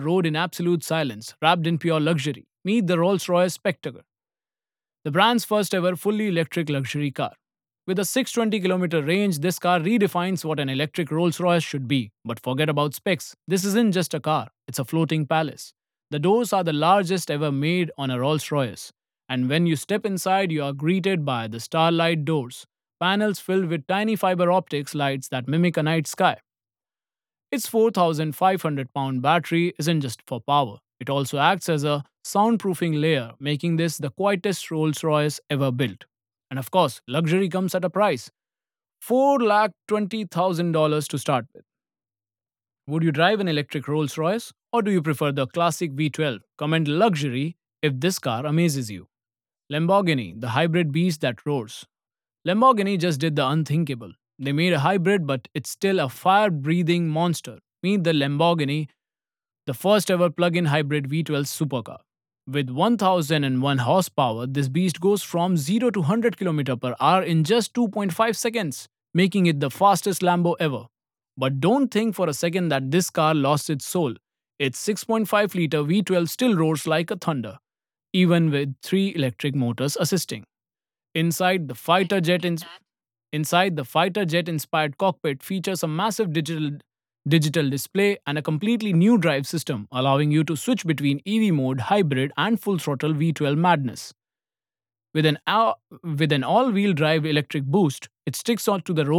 rode in absolute silence, wrapped in pure luxury. Meet the Rolls Royce Spectre, the brand's first ever fully electric luxury car. With a 620-kilometer range, this car redefines what an electric Rolls Royce should be. But forget about specs. This isn't just a car, it's a floating palace. The doors are the largest ever made on a Rolls Royce. And when you step inside, you are greeted by the Starlight doors, panels filled with tiny fiber optics lights that mimic a night sky. Its 4,500-pound battery isn't just for power, it also acts as a soundproofing layer, making this the quietest Rolls Royce ever built. And of course, luxury comes at a price, $420,000 to start with. Would you drive an electric Rolls Royce or do you prefer the classic V12? Comment luxury if this car amazes you. Lamborghini, the hybrid beast that roars. Lamborghini just did the unthinkable. They made a hybrid, but it's still a fire breathing monster. Meet the Lamborghini, the first ever plug in hybrid V12 supercar. With 1001 horsepower, this beast goes from 0 to 100 km per hour in just 2.5 seconds, making it the fastest Lambo ever. But don't think for a second that this car lost its soul. Its 6.5-liter V12 still roars like a thunder, even with three electric motors assisting. Inside, the fighter jet Inside, the fighter jet inspired cockpit features a massive digital display and a completely new drive system, allowing you to switch between EV mode, hybrid, and full throttle V12 madness. With an all wheel drive electric boost, it sticks on to the road